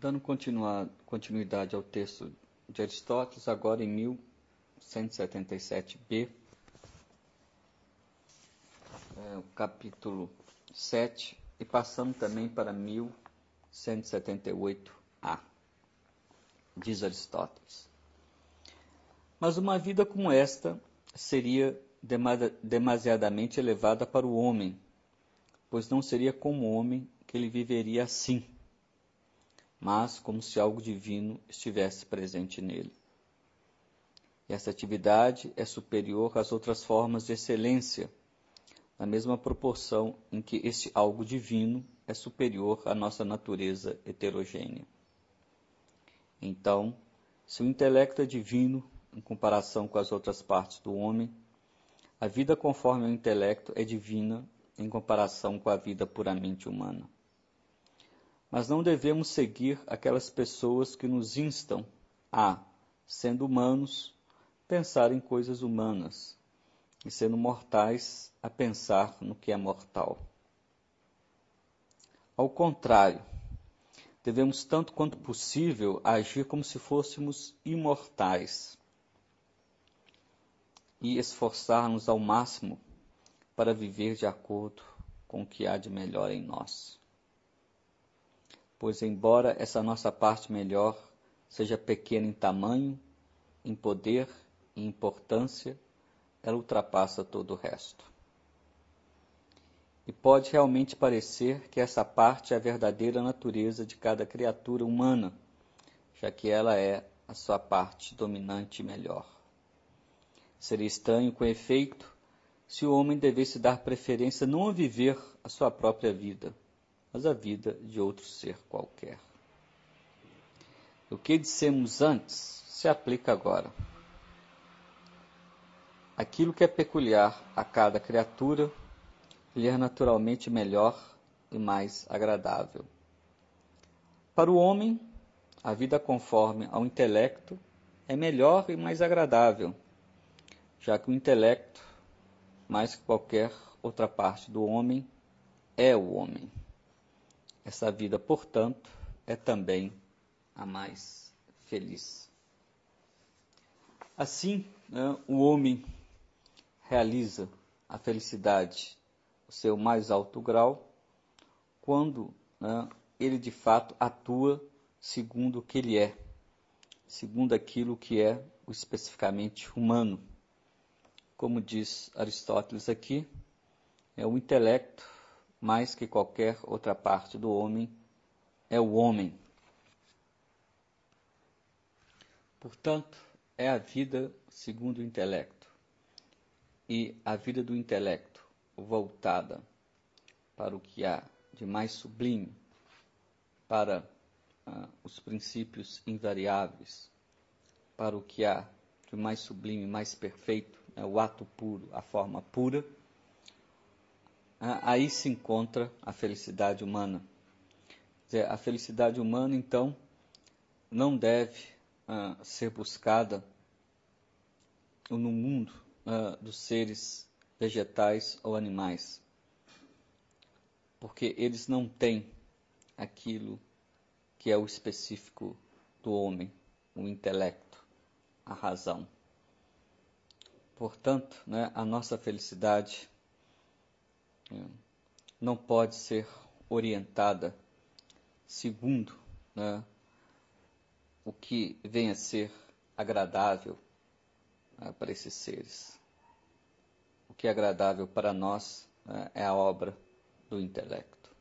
Dando continuidade ao texto de Aristóteles, agora em 1177b, o capítulo 7, e passamos também para 1178a. Diz Aristóteles: mas uma vida como esta seria demasiadamente elevada para o homem, pois não seria como homem que ele viveria assim, mas como se algo divino estivesse presente nele. E essa atividade é superior às outras formas de excelência, na mesma proporção em que este algo divino é superior à nossa natureza heterogênea. Então, se o intelecto é divino em comparação com as outras partes do homem, a vida conforme ao intelecto é divina em comparação com a vida puramente humana. Mas não devemos seguir aquelas pessoas que nos instam a, sendo humanos, pensar em coisas humanas, e sendo mortais, a pensar no que é mortal. Ao contrário, devemos, tanto quanto possível, agir como se fôssemos imortais e esforçar-nos ao máximo para viver de acordo com o que há de melhor em nós. Pois, embora essa nossa parte melhor seja pequena em tamanho, em poder e importância, ela ultrapassa todo o resto. E pode realmente parecer que essa parte é a verdadeira natureza de cada criatura humana, já que ela é a sua parte dominante e melhor. Seria estranho, com efeito, se o homem devesse dar preferência não a viver a sua própria vida, mas a vida de outro ser qualquer. O que dissemos antes se aplica agora. Aquilo que é peculiar a cada criatura lhe é naturalmente melhor e mais agradável. Para o homem, a vida conforme ao intelecto é melhor e mais agradável, já que o intelecto, mais que qualquer outra parte do homem, é o homem. Essa vida, portanto, é também a mais feliz. Assim, o homem realiza a felicidade no seu mais alto grau quando ele de fato atua segundo o que ele é, segundo aquilo que é o especificamente humano. Como diz Aristóteles aqui, o intelecto, mais que qualquer outra parte do homem, é o homem. Portanto, é a vida segundo o intelecto. E a vida do intelecto voltada para o que há de mais sublime, para os princípios invariáveis, para o que há de mais sublime, mais perfeito, o ato puro, a forma pura, aí se encontra a felicidade humana. Quer dizer, a felicidade humana, então, não deve ser buscada no mundo dos seres vegetais ou animais, porque eles não têm aquilo que é o específico do homem, o intelecto, a razão. Portanto, a nossa felicidade não pode ser orientada segundo o que venha a ser agradável para esses seres. O que é agradável para nós é a obra do intelecto.